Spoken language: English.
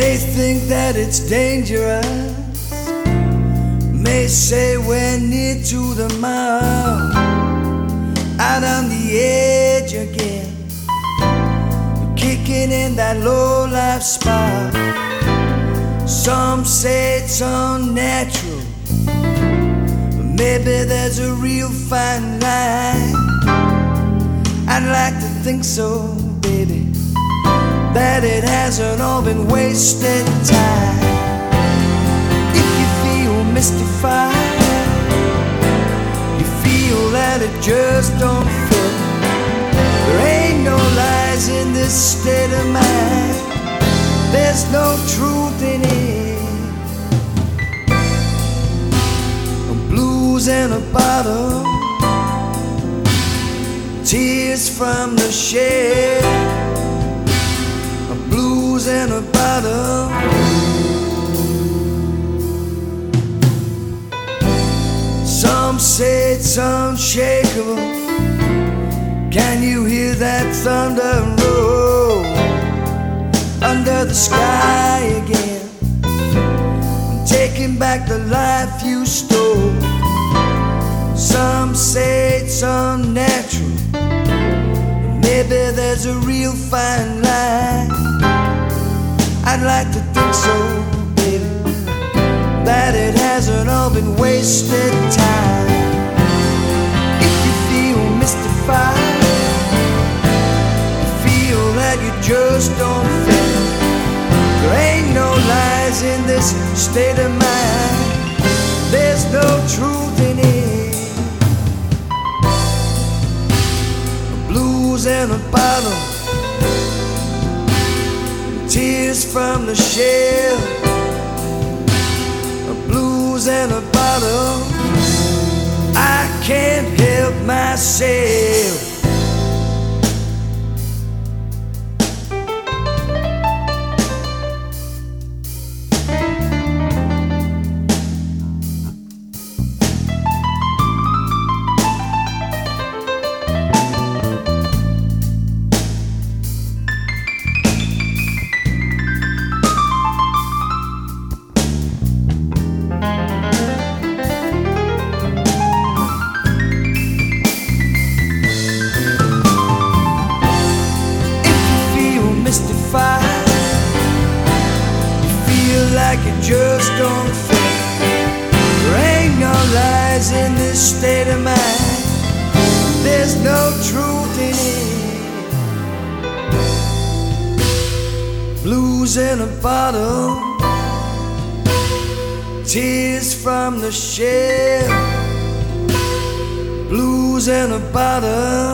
may think that it's dangerous, may say we're near to the mark, out on the edge again, kicking in that low life spot. Some say it's unnatural, but maybe there's a real fine line. I'd like to think so, baby, that it hasn't all been wasted time. If you feel mystified, you feel that it just don't fit. There ain't no lies in this state of mind, there's no truth in it. Blues in a bottle, tears from the shed. Blues in a bottle. Some say it's unshakable. Can you hear that thunder roll under the sky again? I'm taking back the life you stole. Some say it's unnatural, maybe there's a real fine line. I'd like to think so, baby, that it hasn't all been wasted time. If you feel mystified, you feel that you just don't fit. There ain't no lies in this state of mind, there's no truth in it. Blues in a bottle, tears from the shell. Blues in a bottle, I can't help myself. You feel like it just don't fit. There ain't no lies in this state of mind, there's no truth in it. Blues in a bottle, tears from the shell. Blues in a bottle.